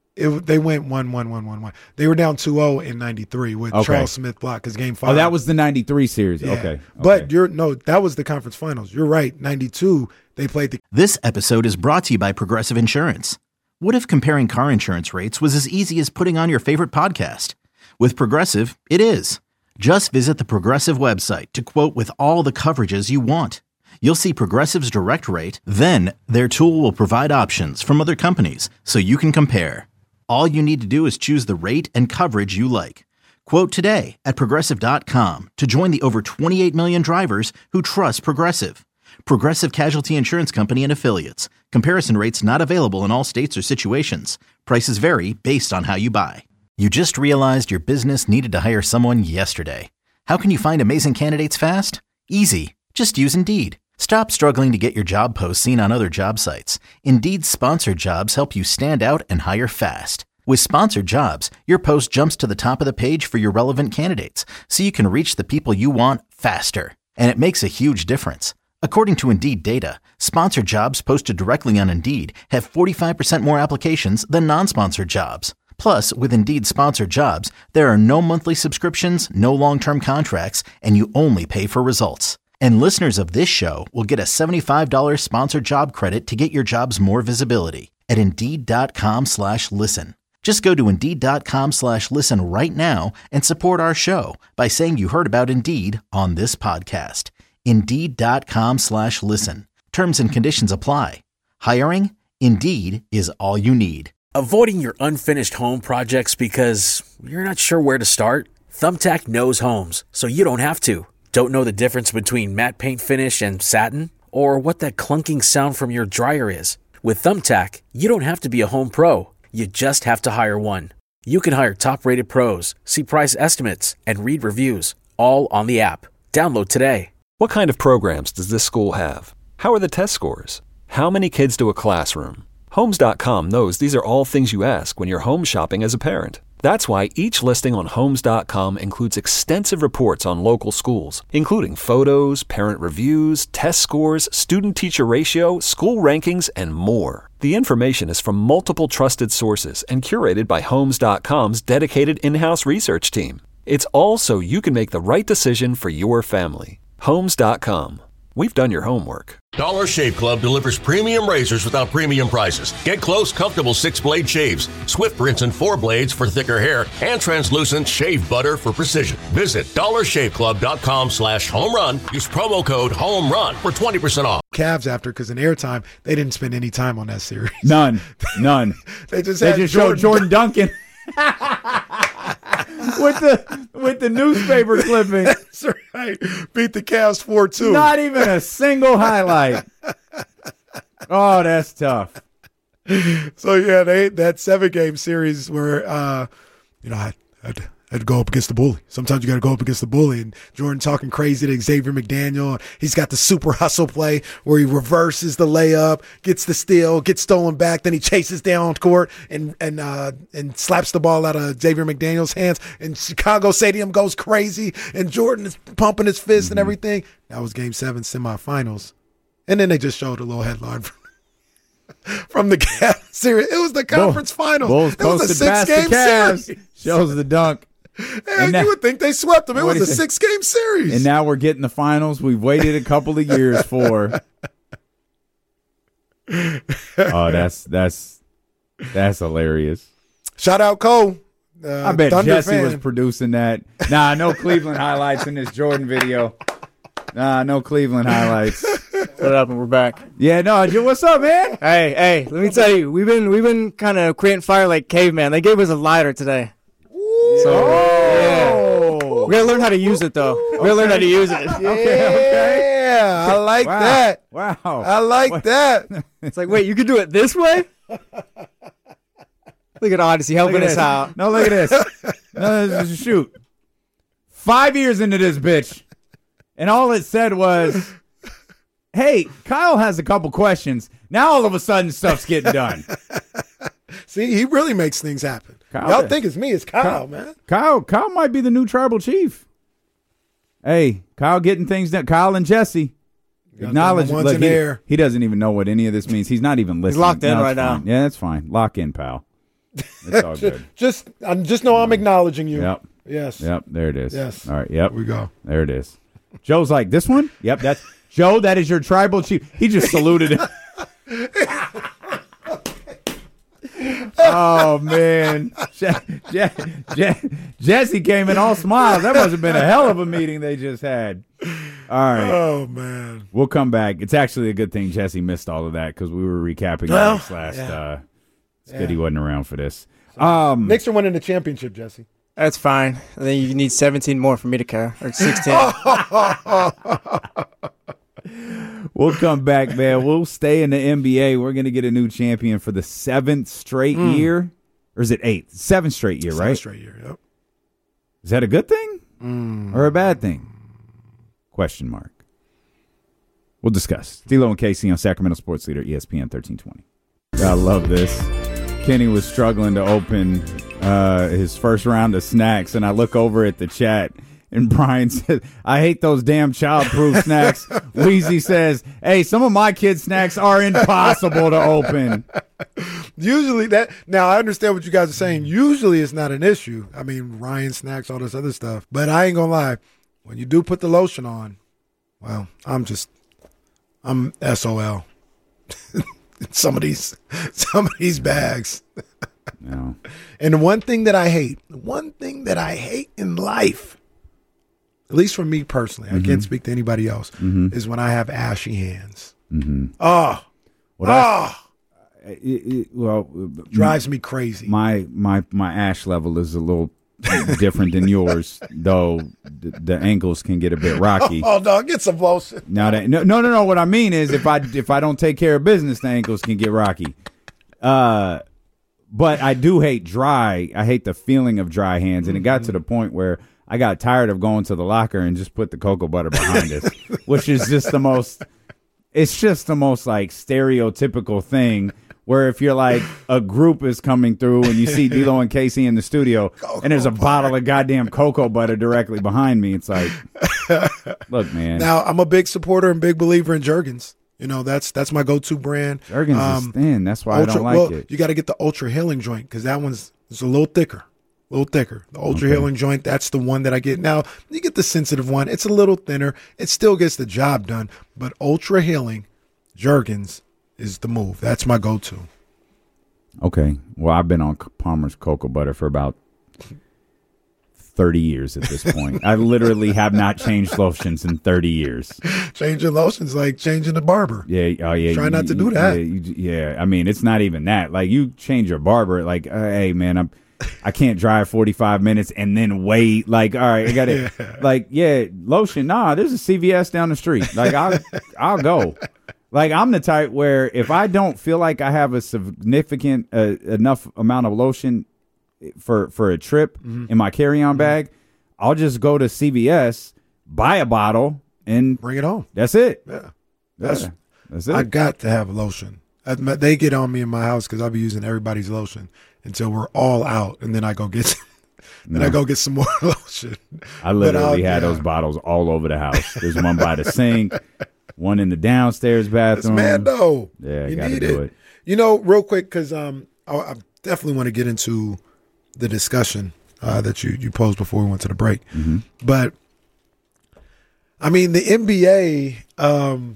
1-1-1-1-1. They were down 2-0 in 93 with Charles Smith block because Game 5. Oh, that was the 93 series. Yeah. Okay. But that was the conference finals. You're right. 92, they played the. This episode is brought to you by Progressive Insurance. What if comparing car insurance rates was as easy as putting on your favorite podcast? With Progressive, it is. Just visit the Progressive website to quote with all the coverages you want. You'll see Progressive's direct rate, then their tool will provide options from other companies so you can compare. All you need to do is choose the rate and coverage you like. Quote today at Progressive.com to join the over 28 million drivers who trust Progressive. Progressive Casualty Insurance Company and Affiliates. Comparison rates not available in all states or situations. Prices vary based on how you buy. You just realized your business needed to hire someone yesterday. How can you find amazing candidates fast? Easy. Just use Indeed. Stop struggling to get your job posts seen on other job sites. Indeed's sponsored jobs help you stand out and hire fast. With sponsored jobs, your post jumps to the top of the page for your relevant candidates, so you can reach the people you want faster. And it makes a huge difference. According to Indeed data, sponsored jobs posted directly on Indeed have 45% more applications than non-sponsored jobs. Plus, with Indeed sponsored jobs, there are no monthly subscriptions, no long-term contracts, and you only pay for results. And listeners of this show will get a $75 sponsored job credit to get your jobs more visibility at Indeed.com/listen. Just go to Indeed.com/listen right now and support our show by saying you heard about Indeed on this podcast. Indeed.com/listen. Terms and conditions apply. Hiring? Indeed is all you need. Avoiding your unfinished home projects because you're not sure where to start? Thumbtack knows homes, so you don't have to. Don't know the difference between matte paint finish and satin? Or what that clunking sound from your dryer is? With Thumbtack, you don't have to be a home pro. You just have to hire one. You can hire top-rated pros, see price estimates, and read reviews, all on the app. Download today. What kind of programs does this school have? How are the test scores? How many kids do a classroom? Homes.com knows these are all things you ask when you're home shopping as a parent. That's why each listing on Homes.com includes extensive reports on local schools, including photos, parent reviews, test scores, student-teacher ratio, school rankings, and more. The information is from multiple trusted sources and curated by Homes.com's dedicated in-house research team. It's all so you can make the right decision for your family. Homes.com. We've done your homework. Dollar Shave Club delivers premium razors without premium prices. Get close, comfortable 6-blade shaves, Swift rinse and 4 blades for thicker hair, and translucent shave butter for precision. Visit dollarshaveclub.com/home run. Use promo code HOME RUN for 20% off. Cavs after, because in airtime, they didn't spend any time on that series. None. They just showed Jordan Duncan with the newspaper clipping. That's right. Beat the Cavs 4-2. Not even a single highlight. Oh, that's tough. So yeah, that 7-game series where I'd go up against the bully. Sometimes you got to go up against the bully. And Jordan talking crazy to Xavier McDaniel. He's got the super hustle play where he reverses the layup, gets the steal, gets stolen back, then he chases down court and slaps the ball out of Xavier McDaniel's hands. And Chicago Stadium goes crazy. And Jordan is pumping his fist and everything. That was Game 7 semifinals. And then they just showed a little headline from the Cavs series. It was the conference finals. Bulls it was a 6-game series. Shows the dunk. And you would think they swept them. It was a 6-game series. And now we're getting the finals we've waited a couple of years for. Oh, that's hilarious. Shout out Cole. I bet Thunder Jesse fan. was producing that. Nah, no Cleveland highlights in this Jordan video. Nah, no Cleveland highlights. What up? And we're back. Yeah, no, what's up, man? Hey, let me tell you, we've been kind of creating fire like caveman. They gave us a lighter today. So, yeah. We're going to learn how to use it, though. We're going to learn how to use it. Okay. Yeah, I like that. Wow. I like that. It's like, wait, you can do it this way? Look at Odyssey helping us out. No, look at this. No, shoot. 5 years into this bitch, and all it said was, hey, Kyle has a couple questions. Now all of a sudden stuff's getting done. See, he really makes things happen. Y'all think it's me. It's Kyle, man. Kyle might be the new tribal chief. Hey, Kyle getting things done. Kyle and Jesse. Acknowledge. Look, he doesn't even know what any of this means. He's not even listening. He's locked in right now. Yeah, that's fine. Lock in, pal. It's all good. Just know I'm acknowledging you. Yep. Yes. Yep. There it is. Yes. All right. Yep. Here we go. There it is. Joe's like, this one? Yep. That's Joe. That is your tribal chief. He just saluted him. Oh, man. Jesse came in all smiles. That must have been a hell of a meeting they just had. All right. Oh, man. We'll come back. It's actually a good thing Jesse missed all of that because we were recapping this last. Yeah. It's good he wasn't around for this. Knicks are winning the championship, Jesse. That's fine. And then you need 17 more for me to care. Or 16. We'll come back, man. We'll stay in the NBA. We're going to get a new champion for the 7th straight year. Or is it 8th? 7th straight year, right? 7th straight year, yep. Is that a good thing or a bad thing? Question mark. We'll discuss. D'Lo and KC on Sacramento Sports Leader, ESPN 1320. I love this. Kenny was struggling to open his first round of snacks, and I look over at the chat, and Brian says, I hate those damn child-proof snacks. Weezy says, hey, some of my kids' snacks are impossible to open. Usually now I understand what you guys are saying. Usually it's not an issue. I mean, Ryan snacks, all this other stuff. But I ain't going to lie. When you do put the lotion on, well, I'm SOL. some of these bags. No. And the one thing that I hate in life, at least for me personally, I can't speak to anybody else, is when I have ashy hands. Oh, drives me crazy. My ash level is a little different than yours, though. The ankles can get a bit rocky. Oh, dog, get some lotion. Now that no. What I mean is, if I don't take care of business, the ankles can get rocky. But I do hate dry. I hate the feeling of dry hands, and it got to the point where I got tired of going to the locker and just put the cocoa butter behind us, which is just the most. It's just the most like stereotypical thing. Where if you're like a group is coming through and you see D'Lo and Casey in the studio and there's a bottle of goddamn cocoa butter directly behind me, it's like, look, man. Now I'm a big supporter and big believer in Jergens. You know, that's my go-to brand. Jergens is thin. That's why I don't like it. You got to get the Ultra Healing joint because that one's a little thicker. The Ultra Healing joint, that's the one that I get. Now, you get the sensitive one. It's a little thinner. It still gets the job done. But Ultra Healing, Jergens, is the move. That's my go-to. Okay. Well, I've been on Palmer's cocoa butter for about 30 years at this point. I literally have not changed lotions in 30 years. Changing lotions like changing the barber. Yeah. Oh, yeah. Try not to do that. Yeah. I mean, it's not even that. Like, you change your barber, like, hey, man, I can't drive 45 minutes and then wait. Like, all right, I got it. Like, lotion. Nah, there's a CVS down the street. Like, I'll go. Like, I'm the type where if I don't feel like I have a significant enough amount of lotion for a trip in my carry-on bag, I'll just go to CVS, buy a bottle, and bring it home. That's it. Yeah. That's it. I got to have lotion. They get on me in my house because I'll be using everybody's lotion until we're all out, and then I go get some more lotion. I literally had those bottles all over the house. There's one by the sink. One in the downstairs bathroom. It's mad though. Yeah, you gotta do it. You know, real quick, because I definitely want to get into the discussion that you posed before we went to the break. But I mean, the NBA,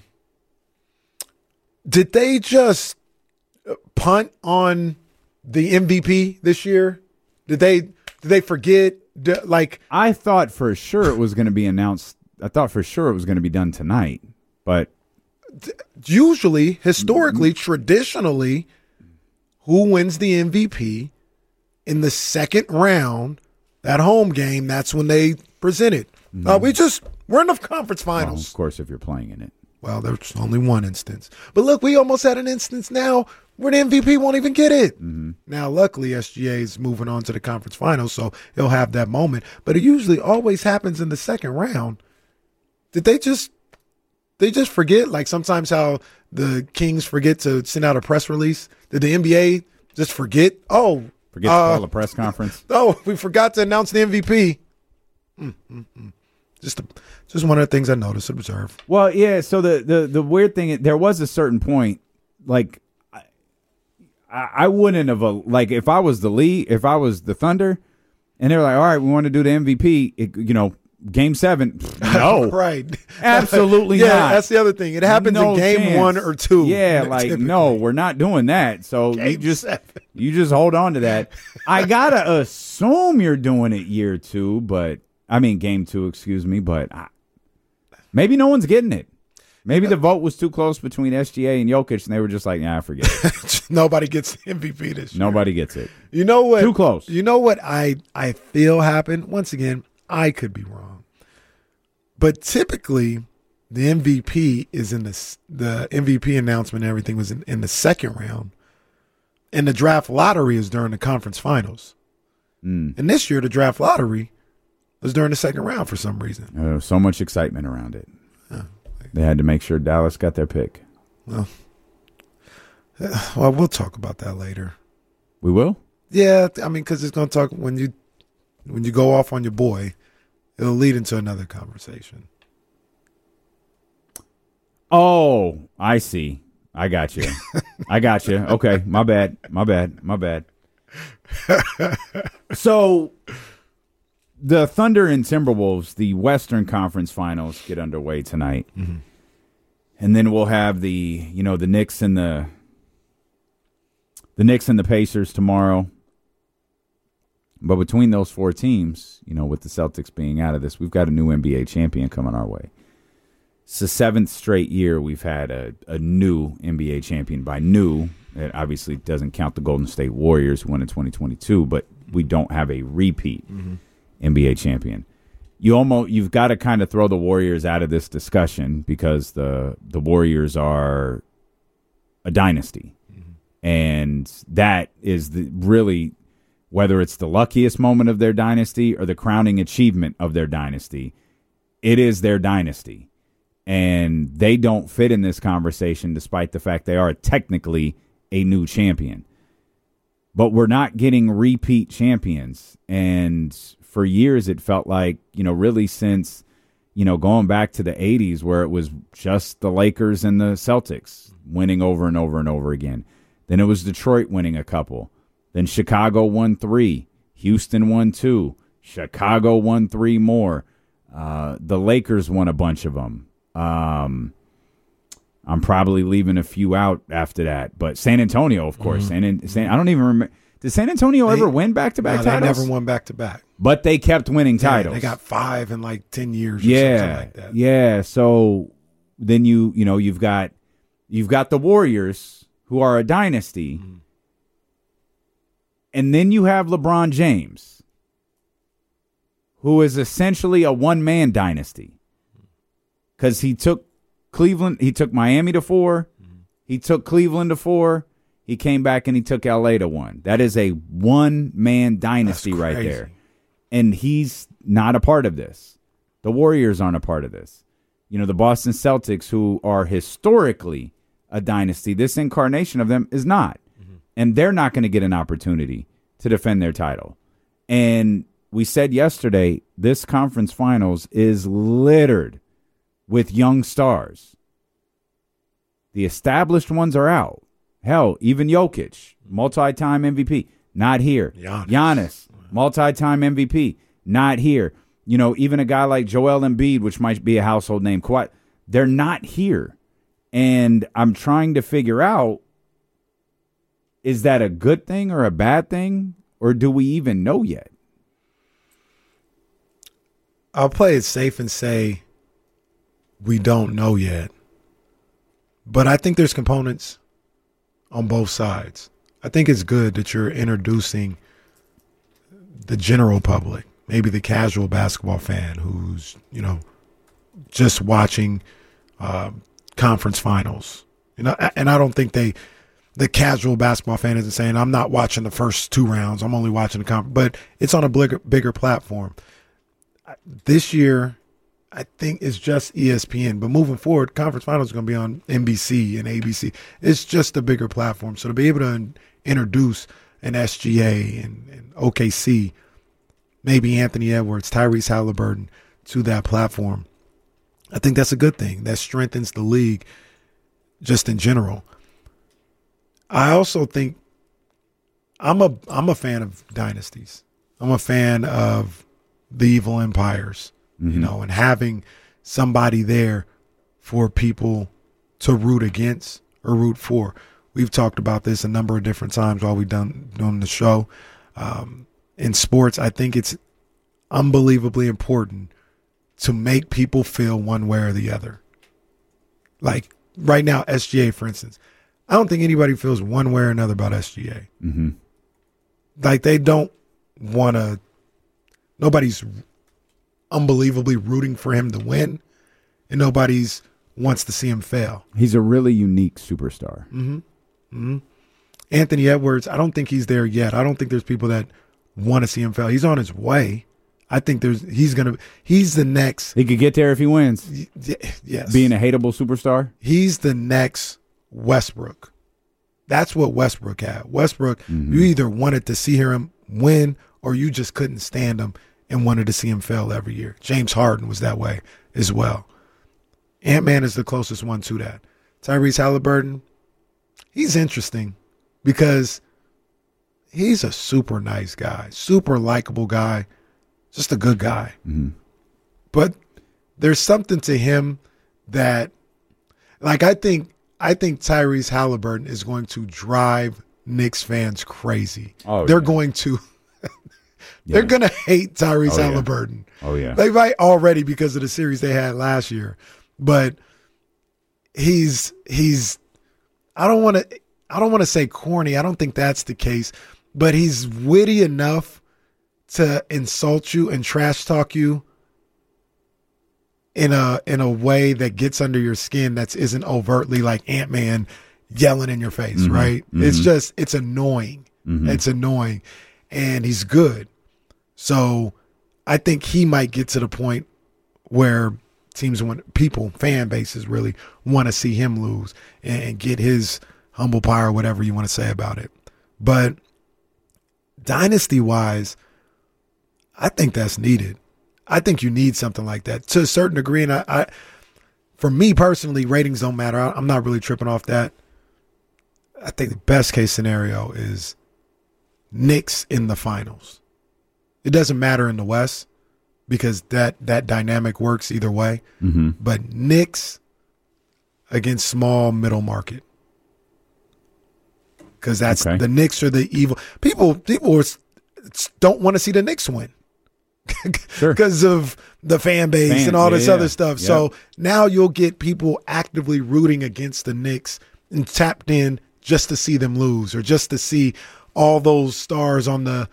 did they just punt on the MVP this year? Did they forget? I thought for sure it was going to be announced. I thought for sure it was going to be done tonight. But usually, historically, traditionally, who wins the MVP in the second round, that home game, that's when they present it. We're in the conference finals. Well, of course, if you're playing in it. Well, there's only one instance. But look, we almost had an instance now where the MVP won't even get it. Now, luckily, SGA is moving on to the conference finals, so he'll have that moment. But it usually always happens in the second round. Did they just forget? Like sometimes how the Kings forget to send out a press release. Did the NBA just forget? Forget to call a press conference. We forgot to announce the MVP. Just one of the things I noticed and observed. Well, yeah. So the weird thing, there was a certain point, like I wouldn't have like if I was the Thunder, and they're like, all right, we want to do the MVP. Game 7, no, right? Absolutely not. Yeah, that's the other thing. It happens in game chance. 1 or 2. Yeah, like typically. No, we're not doing that. So you just hold on to that. I gotta assume you're doing it year 2, but I mean game 2, excuse me. But maybe no one's getting it. Maybe the vote was too close between SGA and Jokic, and they were just like, nah, forget it. Nobody gets the MVP this year. Nobody gets it. You know what? Too close. You know what I feel happened? Once again, I could be wrong. But typically, the MVP is in the MVP announcement and everything was in the second round. And the draft lottery is during the conference finals. And this year, the draft lottery was during the second round for some reason. So much excitement around it. They had to make sure Dallas got their pick. Well, we'll talk about that later. We will? Yeah, I mean, because it's going to talk when you go off on your boy. It'll lead into another conversation. Oh, I see. I got you. Okay, my bad. So, the Thunder and Timberwolves, the Western Conference Finals, get underway tonight. And then we'll have the Knicks and the Pacers tomorrow. But between those 4 teams, with the Celtics being out of this, we've got a new NBA champion coming our way. It's the 7th straight year we've had a new NBA champion. By new, it obviously doesn't count the Golden State Warriors who won in 2022, but we don't have a repeat NBA champion. You've got to kind of throw the Warriors out of this discussion because the Warriors are a dynasty. And that is really, whether it's the luckiest moment of their dynasty or the crowning achievement of their dynasty, it is their dynasty. And they don't fit in this conversation despite the fact they are technically a new champion. But we're not getting repeat champions. And for years it felt like, really since, going back to the 80s where it was just the Lakers and the Celtics winning over and over and over again. Then it was Detroit winning a couple. Then Chicago won 3. Houston won 2. Chicago won 3 more. The Lakers won a bunch of them. I'm probably leaving a few out after that. But San Antonio, of course. I don't even remember. Did San Antonio ever win back-to-back titles? They never won back-to-back. But they kept winning titles. They got 5 in like 10 years or something like that. Yeah. So then you've got the Warriors, who are a dynasty. And then you have LeBron James, who is essentially a one-man dynasty. Because he took Miami to 4. He took Cleveland to 4. He came back and he took LA to 1. That is a one-man dynasty right there. And he's not a part of this. The Warriors aren't a part of this. The Boston Celtics, who are historically a dynasty, this incarnation of them is not. And they're not going to get an opportunity to defend their title. And we said yesterday, this conference finals is littered with young stars. The established ones are out. Hell, even Jokic, multi-time MVP, not here. Giannis, multi-time MVP, not here. Even a guy like Joel Embiid, which might be a household name, they're not here. And I'm trying to figure out, is that a good thing or a bad thing? Or do we even know yet? I'll play it safe and say we don't know yet. But I think there's components on both sides. I think it's good that you're introducing the general public, maybe the casual basketball fan who's, just watching conference finals. And I don't think the casual basketball fan isn't saying, I'm not watching the first 2 rounds, I'm only watching the conference. But it's on a bigger platform. This year, I think it's just ESPN. But moving forward, conference finals is going to be on NBC and ABC. It's just a bigger platform. So to be able to introduce an SGA and OKC, maybe Anthony Edwards, Tyrese Halliburton to that platform, I think that's a good thing. That strengthens the league just in general. I also think I'm a fan of dynasties. I'm a fan of the evil empires, and having somebody there for people to root against or root for. We've talked about this a number of different times while we've done the show. In sports, I think it's unbelievably important to make people feel one way or the other. Like right now, SGA, for instance, I don't think anybody feels one way or another about SGA. Like they don't want to, nobody's unbelievably rooting for him to win, and nobody's wants to see him fail. He's a really unique superstar. Anthony Edwards, I don't think he's there yet. I don't think there's people that want to see him fail. He's on his way. I think he's the next. He could get there if he wins. Yes. Being a hateable superstar. He's the next Westbrook. That's what Westbrook had. Westbrook, you either wanted to see him win or you just couldn't stand him and wanted to see him fail every year. James Harden was that way as well. Ant-Man is the closest one to that. Tyrese Halliburton, he's interesting because he's a super nice guy, super likable guy, just a good guy. But there's something to him that, like, I think Tyrese Halliburton is going to drive Knicks fans crazy. They're going to They're going to hate Tyrese Halliburton. Oh, yeah. They might already because of the series they had last year. But he's I don't want to say corny. I don't think that's the case. But he's witty enough to insult you and trash talk you in a way that gets under your skin that isn't overtly like Ant-Man yelling in your face, right? It's annoying. It's annoying. And he's good. So I think he might get to the point where fan bases really want to see him lose and get his humble pie or whatever you want to say about it. But dynasty-wise, I think that's needed. I think you need something like that to a certain degree. And I for me personally, ratings don't matter. I'm not really tripping off that. I think the best case scenario is Knicks in the finals. It doesn't matter in the West because that dynamic works either way. But Knicks against small middle market. Because that's the Knicks are the evil. People don't want to see the Knicks win because of the fan base and all this other stuff. Yeah. So now you'll get people actively rooting against the Knicks and tapped in just to see them lose or just to see all those stars on the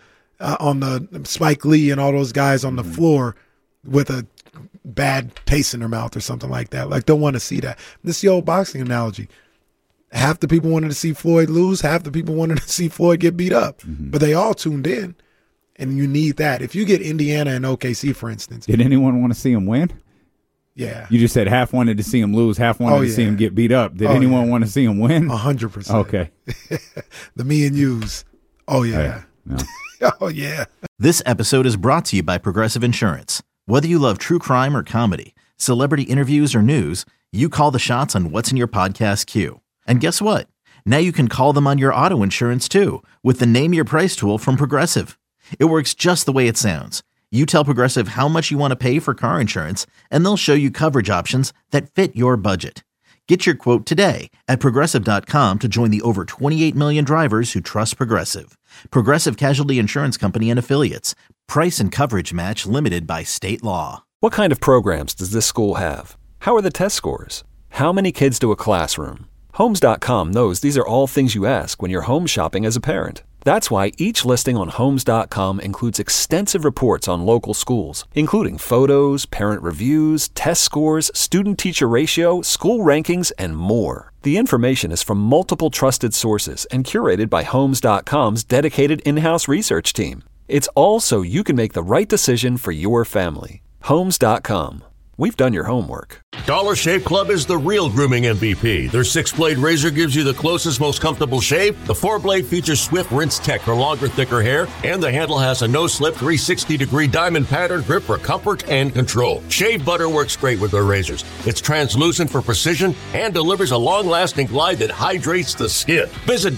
Spike Lee and all those guys on the floor with a bad taste in their mouth or something like that. Like, don't want to see that. This is the old boxing analogy. Half the people wanted to see Floyd lose. Half the people wanted to see Floyd get beat up. But they all tuned in. And you need that. If you get Indiana and OKC, for instance. Did anyone want to see him win? Yeah. You just said half wanted to see him lose, half wanted to see him get beat up. Did anyone want to see him win? 100%. Okay. The me and yous. Oh, yeah. No. Oh, yeah. This episode is brought to you by Progressive Insurance. Whether you love true crime or comedy, celebrity interviews or news, you call the shots on what's in your podcast queue. And guess what? Now you can call them on your auto insurance too with the Name Your Price tool from Progressive. It works just the way it sounds. You tell Progressive how much you want to pay for car insurance, and they'll show you coverage options that fit your budget. Get your quote today at Progressive.com to join the over 28 million drivers who trust Progressive. Progressive Casualty Insurance Company and Affiliates. Price and coverage match limited by state law. What kind of programs does this school have? How are the test scores? How many kids do a classroom? Homes.com knows these are all things you ask when you're home shopping as a parent. That's why each listing on Homes.com includes extensive reports on local schools, including photos, parent reviews, test scores, student-teacher ratio, school rankings, and more. The information is from multiple trusted sources and curated by Homes.com's dedicated in-house research team. It's all so you can make the right decision for your family. Homes.com. We've done your homework. Dollar Shave Club is the real grooming MVP. Their 6-blade razor gives you the closest, most comfortable shave. The 4-blade features swift rinse tech for longer, thicker hair. And the handle has a no-slip 360-degree diamond pattern grip for comfort and control. Shave butter works great with their razors. It's translucent for precision and delivers a long-lasting glide that hydrates the skin. Visit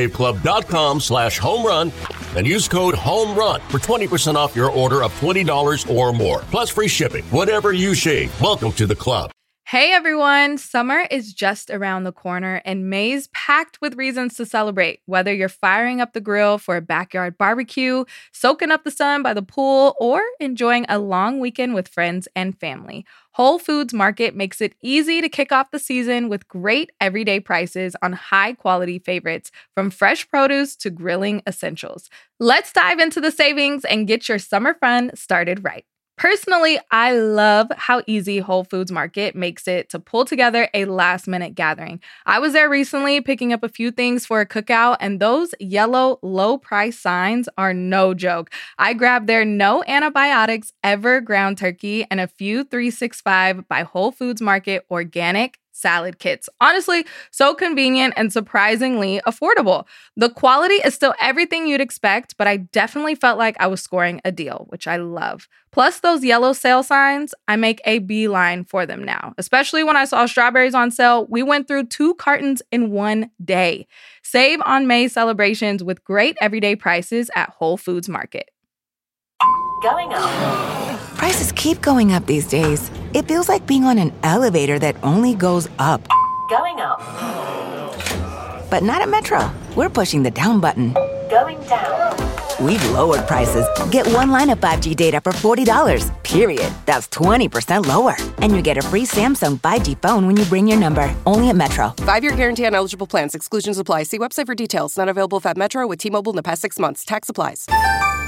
DollarShaveClub.com/homerun and use code HOMERUN for 20% off your order of $20 or more. Plus free shipping. Whatever you shave. Welcome to the club. Hey everyone, summer is just around the corner and May's packed with reasons to celebrate. Whether you're firing up the grill for a backyard barbecue, soaking up the sun by the pool, or enjoying a long weekend with friends and family, Whole Foods Market makes it easy to kick off the season with great everyday prices on high-quality favorites, from fresh produce to grilling essentials. Let's dive into the savings and get your summer fun started right. Personally, I love how easy Whole Foods Market makes it to pull together a last-minute gathering. I was there recently picking up a few things for a cookout, and those yellow low-price signs are no joke. I grabbed their no antibiotics ever ground turkey and a few 365 by Whole Foods Market organic salad kits. Honestly, so convenient and surprisingly affordable. The quality is still everything you'd expect, but I definitely felt like I was scoring a deal, which I love. Plus those yellow sale signs, I make a beeline for them now. Especially when I saw strawberries on sale, we went through 2 cartons in one day. Save on May celebrations with great everyday prices at Whole Foods Market. Going up. Prices keep going up these days. It feels like being on an elevator that only goes up. Going up. But not at Metro. We're pushing the down button. Going down. we've lowered prices. Get one line of 5G data for $40, period. That's 20% lower. And you get a free Samsung 5G phone when you bring your number. Only at Metro. 5-year guarantee on eligible plans. Exclusions apply. See website for details. Not available at Metro with T-Mobile in the past 6 months. Tax applies.